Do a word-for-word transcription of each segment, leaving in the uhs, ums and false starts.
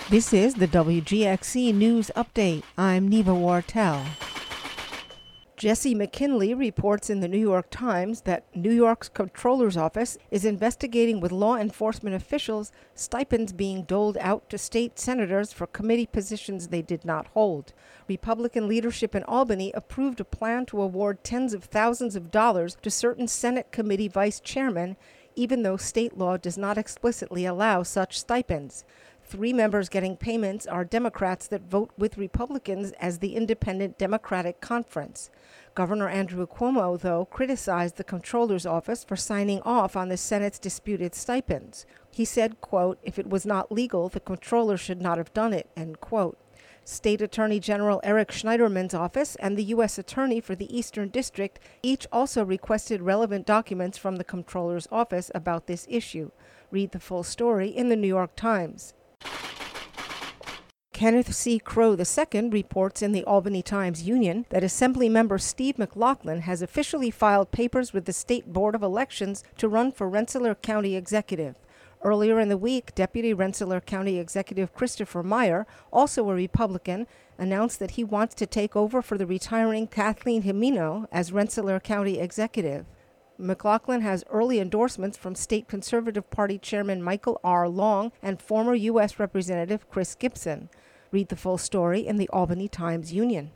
This is the W G X C News Update. I'm Neva Wartell. Jesse McKinley reports in the New York Times that New York's Comptroller's Office is investigating with law enforcement officials stipends being doled out to state senators for committee positions they did not hold. Republican leadership in Albany approved a plan to award tens of thousands of dollars to certain Senate committee vice chairmen, even though state law does not explicitly allow such stipends. Three members getting payments are Democrats that vote with Republicans as the Independent Democratic Conference. Governor Andrew Cuomo, though, criticized the Comptroller's Office for signing off on the Senate's disputed stipends. He said, quote, "If it was not legal, the Comptroller should not have done it," end quote. State Attorney General Eric Schneiderman's office and the U S Attorney for the Eastern District each also requested relevant documents from the Comptroller's Office about this issue. Read the full story in the New York Times. Kenneth C. Crow the Second reports in the Albany Times-Union that Assemblymember Steve McLaughlin has officially filed papers with the State Board of Elections to run for Rensselaer County Executive. Earlier in the week, Deputy Rensselaer County Executive Christopher Meyer, also a Republican, announced that he wants to take over for the retiring Kathleen Himino as Rensselaer County Executive. McLaughlin has early endorsements from State Conservative Party Chairman Michael R. Long and former U S Representative Chris Gibson. Read the full story in the Albany Times-Union.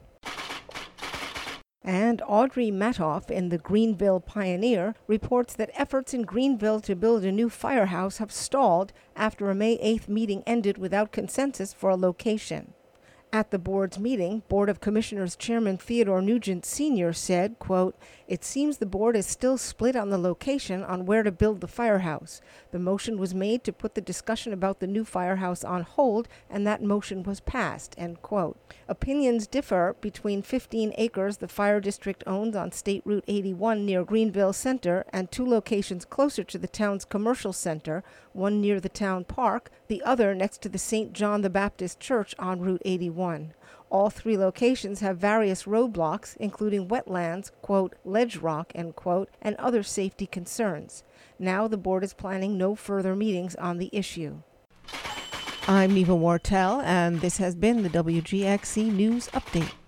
And Audrey Matoff in the Greenville Pioneer reports that efforts in Greenville to build a new firehouse have stalled after a May eighth meeting ended without consensus for a location. At the board's meeting, Board of Commissioners Chairman Theodore Nugent Senior said, quote, "It seems the board is still split on the location on where to build the firehouse. The motion was made to put the discussion about the new firehouse on hold, and that motion was passed," end quote. Opinions differ between fifteen acres the fire district owns on State Route eighty-one near Greenville Center and two locations closer to the town's commercial center, one near the town park, the other next to the Saint John the Baptist Church on Route eighty-one. All three locations have various roadblocks, including wetlands, quote, ledge rock, end quote, and other safety concerns. Now the board is planning no further meetings on the issue. I'm Neva Wartell, and this has been the W G X C News Update.